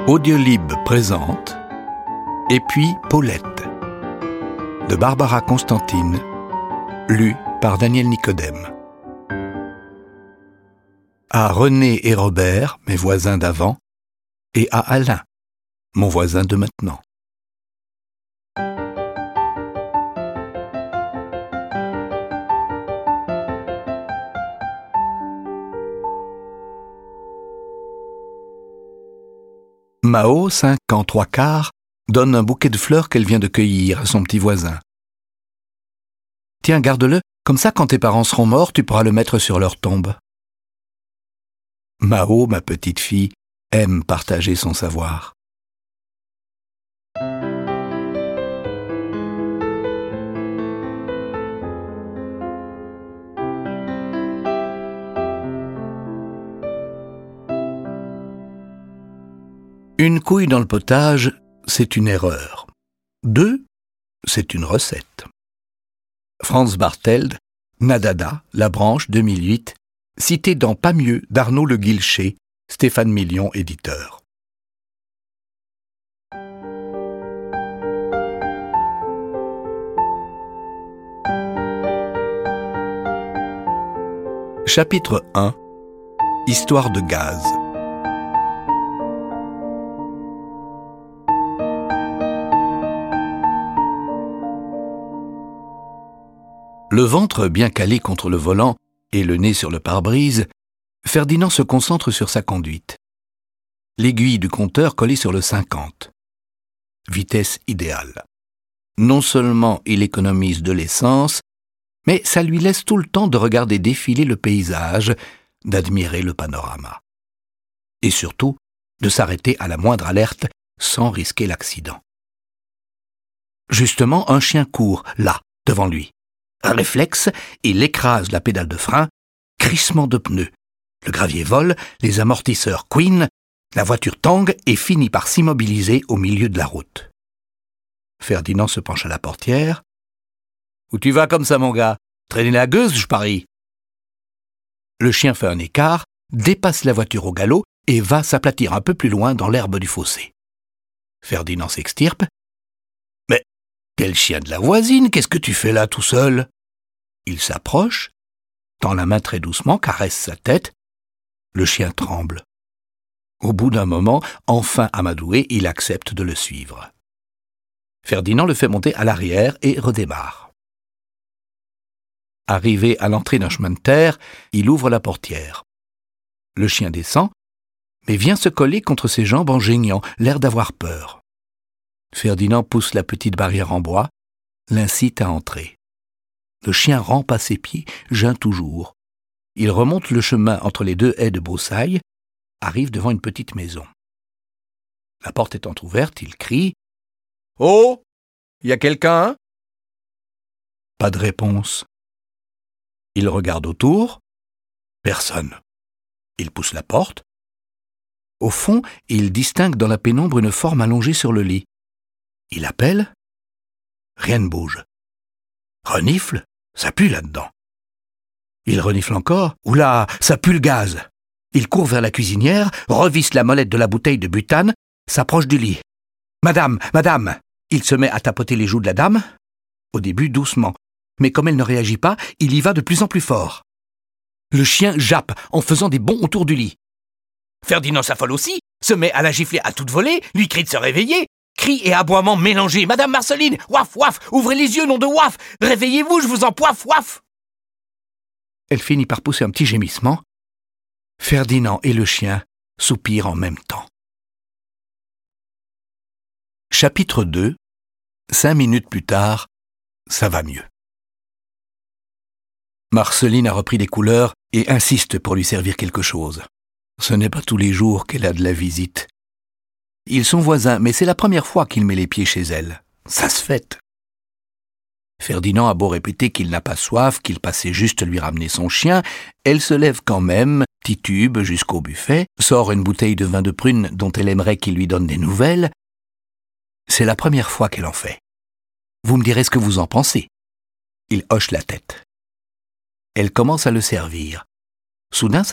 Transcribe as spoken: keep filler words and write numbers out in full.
Audiolib présente Et puis Paulette de Barbara Constantine, lu par Daniel Nicodème. À René et Robert, mes voisins d'avant, et à Alain, mon voisin de maintenant. Mao, cinq ans trois quarts, donne un bouquet de fleurs qu'elle vient de cueillir à son petit voisin. « Tiens, garde-le, comme ça quand tes parents seront morts, tu pourras le mettre sur leur tombe. » Mao, ma petite fille, aime partager son savoir. Une couille dans le potage, c'est une erreur. Deux, c'est une recette. Franz Barteld, Nadada, La Branche, deux mille huit, cité dans Pas mieux d'Arnaud Le Guilcher, Stéphane Million, éditeur. Chapitre un. Histoire de gaz. Le ventre bien calé contre le volant et le nez sur le pare-brise, Ferdinand se concentre sur sa conduite. L'aiguille du compteur collée sur le cinquante. Vitesse idéale. Non seulement il économise de l'essence, mais ça lui laisse tout le temps de regarder défiler le paysage, d'admirer le panorama. Et surtout, de s'arrêter à la moindre alerte sans risquer l'accident. Justement, un chien court, là, devant lui. Un réflexe, il écrase la pédale de frein, crissement de pneus. Le gravier vole, les amortisseurs couinent, la voiture tangue et finit par s'immobiliser au milieu de la route. Ferdinand se penche à la portière. « Où tu vas comme ça, mon gars? Traîner la gueuse, je parie !» Le chien fait un écart, dépasse la voiture au galop et va s'aplatir un peu plus loin dans l'herbe du fossé. Ferdinand s'extirpe. Quel chien de la voisine, qu'est-ce que tu fais là tout seul ? Il s'approche, tend la main très doucement, caresse sa tête. Le chien tremble. Au bout d'un moment, enfin amadoué, il accepte de le suivre. Ferdinand le fait monter à l'arrière et redémarre. Arrivé à l'entrée d'un chemin de terre, il ouvre la portière. Le chien descend, mais vient se coller contre ses jambes en geignant, l'air d'avoir peur. Ferdinand pousse la petite barrière en bois, l'incite à entrer. Le chien rampe à ses pieds, geint toujours. Il remonte le chemin entre les deux haies de broussailles, arrive devant une petite maison. La porte étant ouverte, il crie « Oh, y a quelqu'un ?» Pas de réponse. Il regarde autour. Personne. Il pousse la porte. Au fond, il distingue dans la pénombre une forme allongée sur le lit. Il appelle. Rien ne bouge. Renifle. Ça pue là-dedans. Il renifle encore. Oula, ça pue le gaz. Il court vers la cuisinière, revisse la molette de la bouteille de butane, s'approche du lit. Madame, madame. Il se met à tapoter les joues de la dame. Au début, doucement. Mais comme elle ne réagit pas, il y va de plus en plus fort. Le chien jappe en faisant des bonds autour du lit. Ferdinand s'affole aussi, se met à la gifler à toute volée, lui crie de se réveiller. Cris et aboiements mélangés. « Madame Marceline, waf, waf, ouvrez les yeux, nom de waf, réveillez-vous, je vous en poiffe, waf !» Elle finit par pousser un petit gémissement. Ferdinand et le chien soupirent en même temps. Chapitre deux. Cinq minutes plus tard, ça va mieux. Marceline a repris des couleurs et insiste pour lui servir quelque chose. Ce n'est pas tous les jours qu'elle a de la visite. Ils sont voisins, mais c'est la première fois qu'il met les pieds chez elle. Ça se fête. Ferdinand a beau répéter qu'il n'a pas soif, qu'il passait juste lui ramener son chien, elle se lève quand même, titube jusqu'au buffet, sort une bouteille de vin de prune dont elle aimerait qu'il lui donne des nouvelles. C'est la première fois qu'elle en fait. Vous me direz ce que vous en pensez. Il hoche la tête. Elle commence à le servir. Soudain,